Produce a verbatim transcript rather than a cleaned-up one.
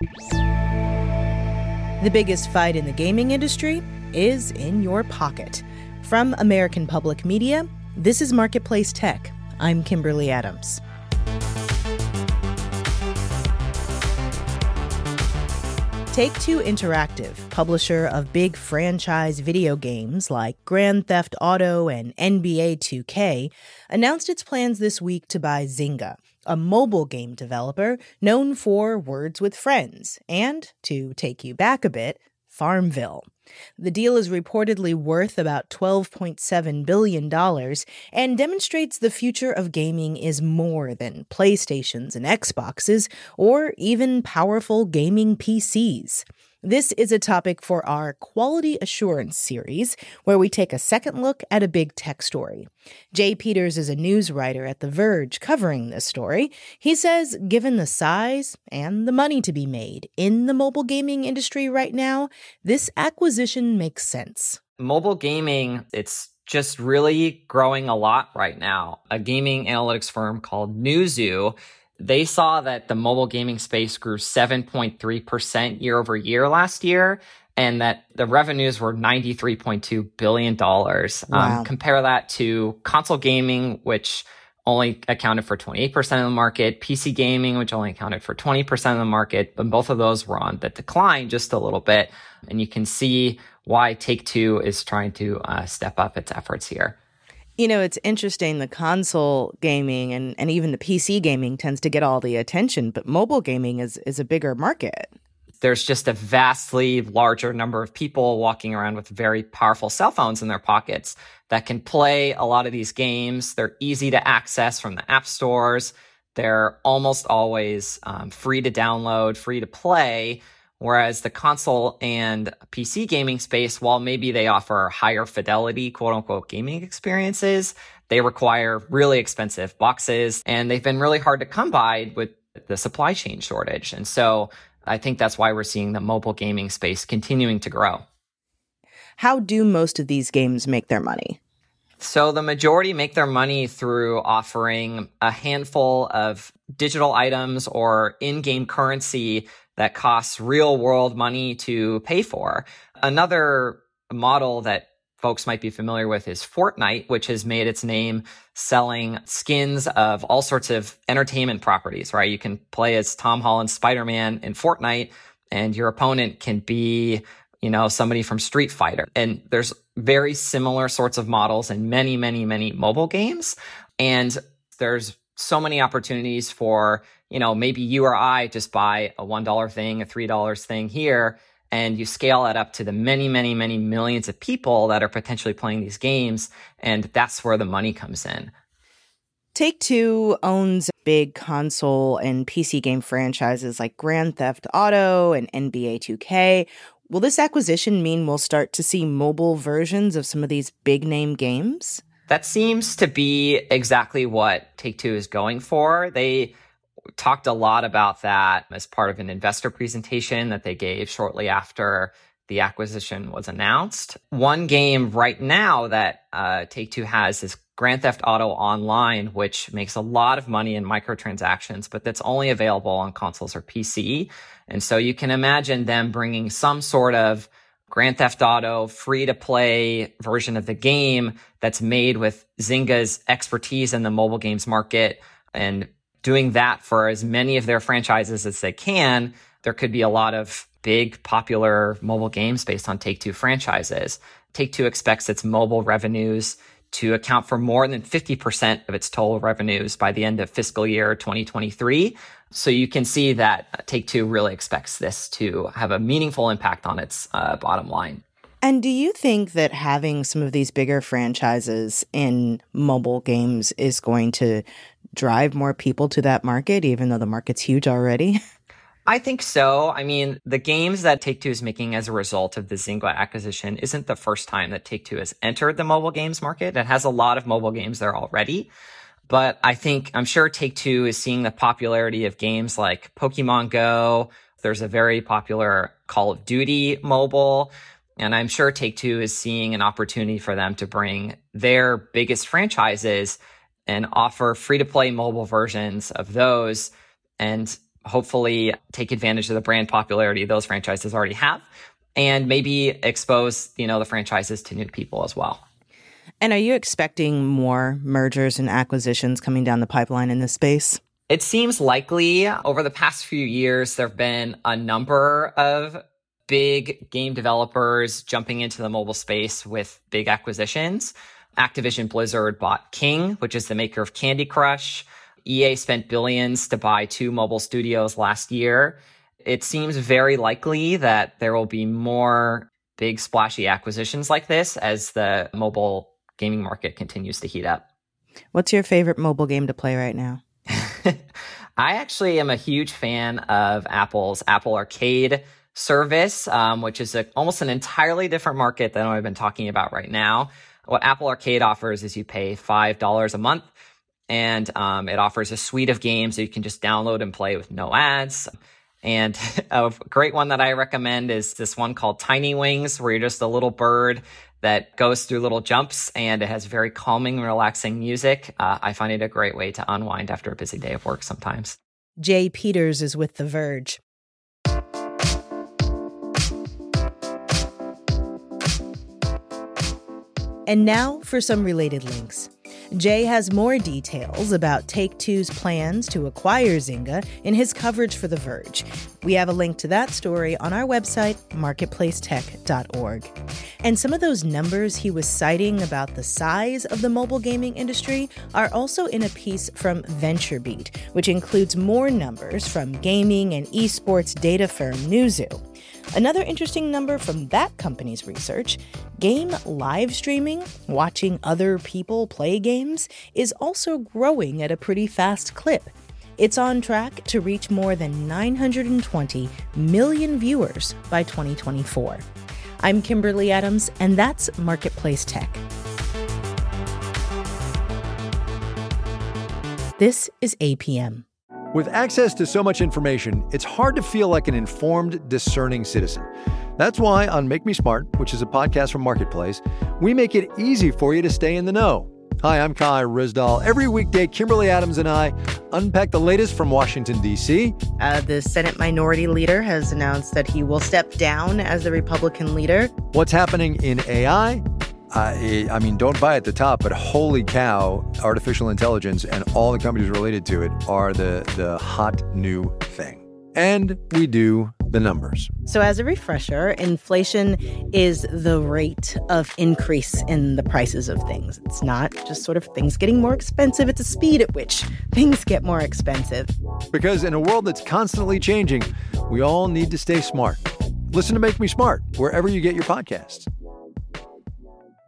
The biggest fight in the gaming industry is in your pocket. From American Public Media, this is Marketplace Tech. I'm Kimberly Adams. Take-Two Interactive, publisher of big franchise video games like Grand Theft Auto and N B A two K, announced its plans this week to buy Zynga, a mobile game developer known for Words with Friends, and, to take you back a bit, Farmville. The deal is reportedly worth about twelve point seven billion dollars and demonstrates the future of gaming is more than PlayStations and Xboxes, or even powerful gaming P Cs. This is a topic for our Quality Assurance series, where we take a second look at a big tech story. Jay Peters is a news writer at The Verge covering this story. He says, given the size and the money to be made in the mobile gaming industry right now, this acquisition makes sense. Mobile gaming, it's just really growing a lot right now. A gaming analytics firm called Newzoo, they saw that the mobile gaming space grew seven point three percent year over year last year, and that the revenues were ninety-three point two billion dollars. Wow. Um, compare that to console gaming, which only accounted for twenty-eight percent of the market, P C gaming, which only accounted for twenty percent of the market, and both of those were on the decline just a little bit. And you can see why Take-Two is trying to uh, step up its efforts here. You know, it's interesting, the console gaming and, and even the P C gaming tends to get all the attention, but mobile gaming is, is a bigger market. There's just a vastly larger number of people walking around with very powerful cell phones in their pockets that can play a lot of these games. They're easy to access from the app stores. They're almost always um, free to download, free to play. Whereas the console and P C gaming space, while maybe they offer higher fidelity, quote unquote, gaming experiences, they require really expensive boxes, and they've been really hard to come by with the supply chain shortage. And so I think that's why we're seeing the mobile gaming space continuing to grow. How do most of these games make their money? So the majority make their money through offering a handful of digital items or in-game currency that costs real-world money to pay for. Another model that folks might be familiar with is Fortnite, which has made its name selling skins of all sorts of entertainment properties, right? You can play as Tom Holland's Spider-Man in Fortnite, and your opponent can be, you know, somebody from Street Fighter. And there's very similar sorts of models in many, many, many mobile games. And there's so many opportunities for, you know, maybe you or I just buy a one dollar thing, a three dollars thing here, and you scale that up to the many, many, many millions of people that are potentially playing these games. And that's where the money comes in. Take-Two owns big console and P C game franchises like Grand Theft Auto and N B A two K. Will this acquisition mean we'll start to see mobile versions of some of these big-name games? That seems to be exactly what Take-Two is going for. They talked a lot about that as part of an investor presentation that they gave shortly after the acquisition was announced. One game right now that uh, Take-Two has is Grand Theft Auto Online, which makes a lot of money in microtransactions, but that's only available on consoles or P C. And so you can imagine them bringing some sort of Grand Theft Auto free-to-play version of the game that's made with Zynga's expertise in the mobile games market, and doing that for as many of their franchises as they can. There could be a lot of big, popular mobile games based on Take-Two franchises. Take-Two expects its mobile revenues to account for more than fifty percent of its total revenues by the end of fiscal year twenty twenty-three. So you can see that Take-Two really expects this to have a meaningful impact on its uh, bottom line. And do you think that having some of these bigger franchises in mobile games is going to drive more people to that market, even though the market's huge already? I think so. I mean, the games that Take-Two is making as a result of the Zynga acquisition isn't the first time that Take-Two has entered the mobile games market. It has a lot of mobile games there already. But I think, I'm sure Take-Two is seeing the popularity of games like Pokemon Go. There's a very popular Call of Duty mobile. And I'm sure Take-Two is seeing an opportunity for them to bring their biggest franchises and offer free-to-play mobile versions of those. And hopefully take advantage of the brand popularity those franchises already have, and maybe expose, you know, the franchises to new people as well. And are you expecting more mergers and acquisitions coming down the pipeline in this space? It seems likely. Over the past few years, there have been a number of big game developers jumping into the mobile space with big acquisitions. Activision Blizzard bought King, which is the maker of Candy Crush. E A spent billions to buy two mobile studios last year. It seems very likely that there will be more big splashy acquisitions like this as the mobile gaming market continues to heat up. What's your favorite mobile game to play right now? I actually am a huge fan of Apple's Apple Arcade service, um, which is a, almost an entirely different market than what I've been talking about right now. What Apple Arcade offers is you pay five dollars a month, and um, it offers a suite of games that you can just download and play with no ads. And a great one that I recommend is this one called Tiny Wings, where you're just a little bird that goes through little jumps, and it has very calming, relaxing music. Uh, I find it a great way to unwind after a busy day of work sometimes. Jay Peters is with The Verge. And now for some related links. Jay has more details about Take-Two's plans to acquire Zynga in his coverage for The Verge. We have a link to that story on our website, marketplace tech dot org. And some of those numbers he was citing about the size of the mobile gaming industry are also in a piece from VentureBeat, which includes more numbers from gaming and esports data firm Newzoo. Another interesting number from that company's research, game live streaming, watching other people play games, is also growing at a pretty fast clip. It's on track to reach more than nine hundred twenty million viewers by twenty twenty-four. I'm Kimberly Adams, and that's Marketplace Tech. This is A P M. With access to so much information, it's hard to feel like an informed, discerning citizen. That's why on Make Me Smart, which is a podcast from Marketplace, we make it easy for you to stay in the know. Hi, I'm Kai Rizdal. Every weekday, Kimberly Adams and I unpack the latest from Washington, D C. Uh, the Senate Minority Leader has announced that he will step down as the Republican leader. What's happening in A I? I, I mean, don't buy at the top, but holy cow, artificial intelligence and all the companies related to it are the, the hot new thing. And we do the numbers. So as a refresher, inflation is the rate of increase in the prices of things. It's not just sort of things getting more expensive. It's a speed at which things get more expensive. Because in a world that's constantly changing, we all need to stay smart. Listen to Make Me Smart wherever you get your podcasts.